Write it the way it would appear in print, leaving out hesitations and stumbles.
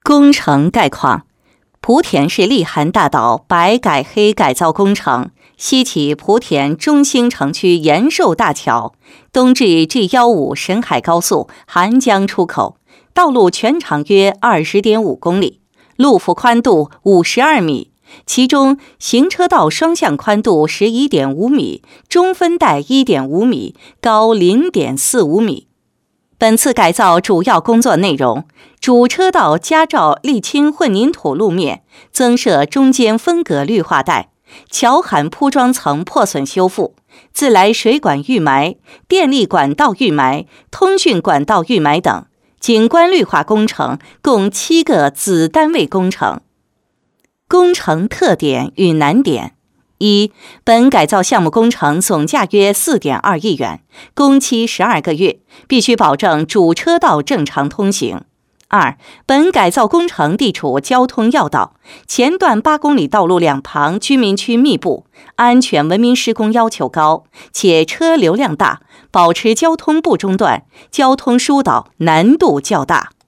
工程概况：莆田市利涵大道白改黑改造工程西起莆田中兴城区延寿大桥，东至 G15 沈海高速涵江出口，道路全长约 20.5 公里，路幅宽度52米，其中行车道双向宽度 11.5 米，中分带 1.5 米，高 0.45 米。本次改造主要工作内容：主车道加罩沥青混凝土路面，增设中间分隔绿化带，桥涵铺装层破损修复，自来水管预埋、电力管道预埋、通讯管道预埋等，景观绿化工程共7个子单位工程。工程特点与难点：一、本改造项目工程总价约 4.2 亿元，工期12个月，必须保证主车道正常通行。二、本改造工程地处交通要道，前段8公里道路两旁居民区密布，安全文明施工要求高，且车流量大，保持交通不中断，交通疏导难度较大。